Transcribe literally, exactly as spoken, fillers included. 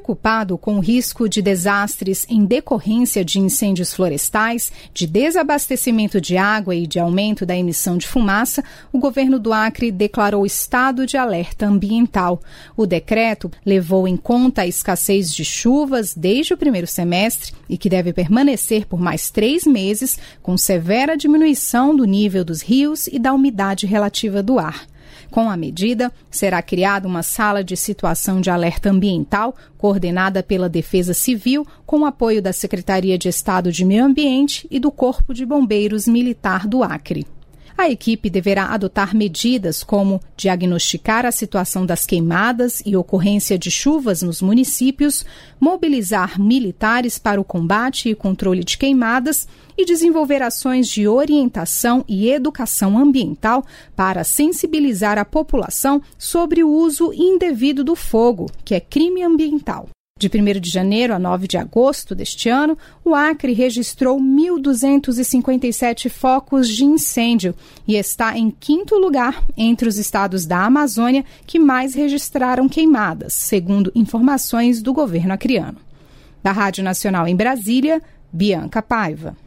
Preocupado com o risco de desastres em decorrência de incêndios florestais, de desabastecimento de água e de aumento da emissão de fumaça, o governo do Acre declarou estado de alerta ambiental. O decreto levou em conta a escassez de chuvas desde o primeiro semestre e que deve permanecer por mais três meses, com severa diminuição do nível dos rios e da umidade relativa do ar. Com a medida, será criada uma sala de situação de alerta ambiental, coordenada pela Defesa Civil, com apoio da Secretaria de Estado de Meio Ambiente e do Corpo de Bombeiros Militar do Acre. A equipe deverá adotar medidas como diagnosticar a situação das queimadas e ocorrência de chuvas nos municípios, mobilizar militares para o combate e controle de queimadas e desenvolver ações de orientação e educação ambiental para sensibilizar a população sobre o uso indevido do fogo, que é crime ambiental. De primeiro de janeiro a nove de agosto deste ano, o Acre registrou mil duzentos e cinquenta e sete focos de incêndio e está em quinto lugar entre os estados da Amazônia que mais registraram queimadas, segundo informações do governo acreano. Da Rádio Nacional em Brasília, Bianca Paiva.